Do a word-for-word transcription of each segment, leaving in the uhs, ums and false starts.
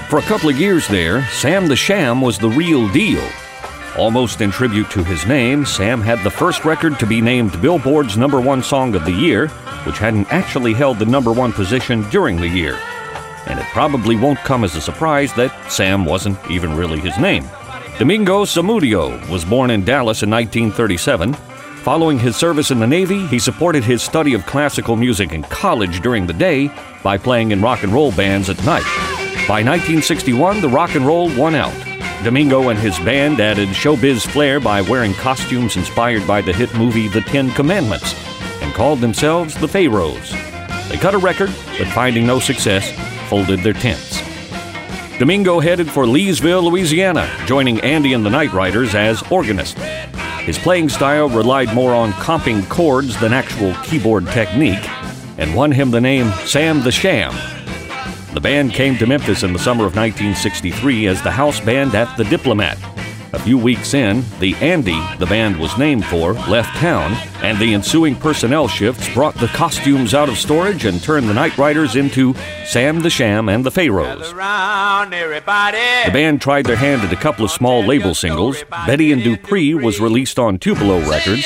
For a couple of years there, Sam the Sham was the real deal. Almost in tribute to his name, Sam had the first record to be named Billboard's number one song of the year, which hadn't actually held the number one position during the year. And it probably won't come as a surprise that Sam wasn't even really his name. Domingo Zamudio was born in Dallas in nineteen thirty-seven. Following his service in the Navy, he supported his study of classical music in college during the day by playing in rock and roll bands at night. By nineteen sixty-one, the rock and roll won out. Domingo and his band added showbiz flair by wearing costumes inspired by the hit movie The Ten Commandments and called themselves the Pharaohs. They cut a record, but finding no success, folded their tents. Domingo headed for Leesville, Louisiana, joining Andy and the Night Riders as organist. His playing style relied more on comping chords than actual keyboard technique, and won him the name Sam the Sham. The band came to Memphis in the summer of nineteen sixty-three as the house band at the Diplomat. A few weeks in, the Andy the band was named for left town, and the ensuing personnel shifts brought the costumes out of storage and turned the Night Riders into Sam the Sham and the Pharaohs. The band tried their hand at a couple of small label singles. Betty and Dupree was released on Tupelo Records,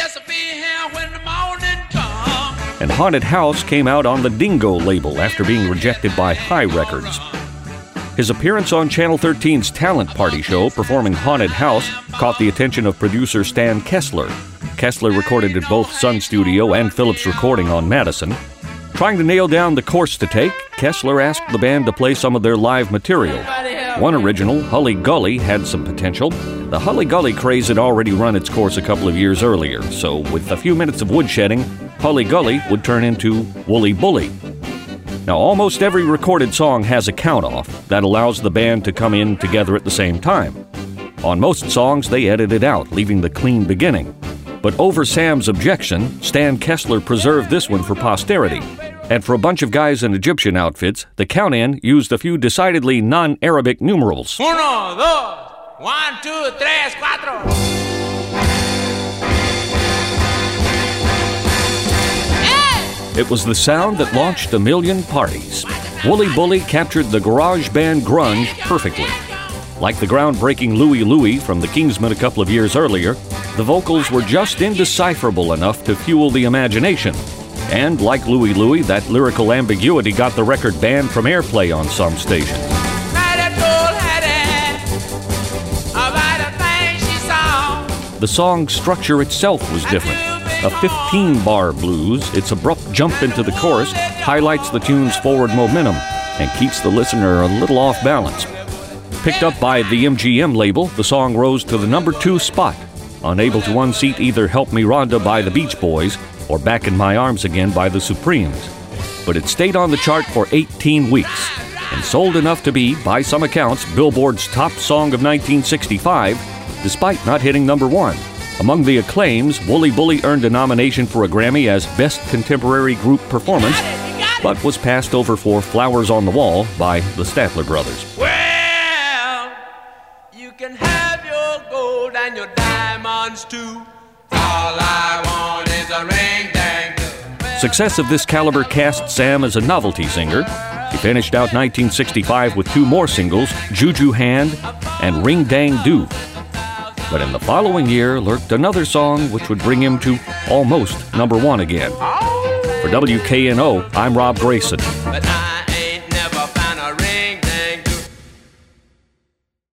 and Haunted House came out on the Dingo label after being rejected by High Records. His appearance on Channel thirteen's Talent Party show performing Haunted House caught the attention of producer Stan Kessler. Kessler recorded at both Sun Studio and Phillips Recording on Madison. Trying to nail down the course to take, Kessler asked the band to play some of their live material. One original, Hully Gully, had some potential. The Hully Gully craze had already run its course a couple of years earlier, so with a few minutes of woodshedding, Hully Gully would turn into Woolly Bully. Now, almost every recorded song has a count-off that allows the band to come in together at the same time. On most songs, they edited out, leaving the clean beginning. But over Sam's objection, Stan Kessler preserved this one for posterity. And for a bunch of guys in Egyptian outfits, the count-in used a few decidedly non-Arabic numerals. Uno, dos, one, two, tres, cuatro. It was the sound that launched a million parties. Woolly Bully captured the garage band grunge perfectly. Like the groundbreaking Louie Louie from the Kingsmen a couple of years earlier, the vocals were just indecipherable enough to fuel the imagination. And like Louie Louie, that lyrical ambiguity got the record banned from airplay on some stations. The song's structure itself was different. A fifteen-bar blues, its abrupt jump into the chorus highlights the tune's forward momentum and keeps the listener a little off balance. Picked up by the M G M label, the song rose to the number two spot, unable to unseat either Help Me Rhonda by the Beach Boys or Back in My Arms Again by the Supremes. But it stayed on the chart for eighteen weeks and sold enough to be, by some accounts, Billboard's top song of nineteen sixty-five, despite not hitting number one. Among the acclaims, Woolly Bully earned a nomination for a Grammy as Best Contemporary Group Performance, but was passed over for Flowers on the Wall by the Statler Brothers. Well, you can have your gold and your diamonds too. All I want is a ring-dang. Success of this caliber cast Sam as a novelty singer. He finished out nineteen sixty-five with two more singles, Juju Hand and Ring Dang Do. But in the following year lurked another song which would bring him to almost number one again. For W K N O, I'm Rob Grayson.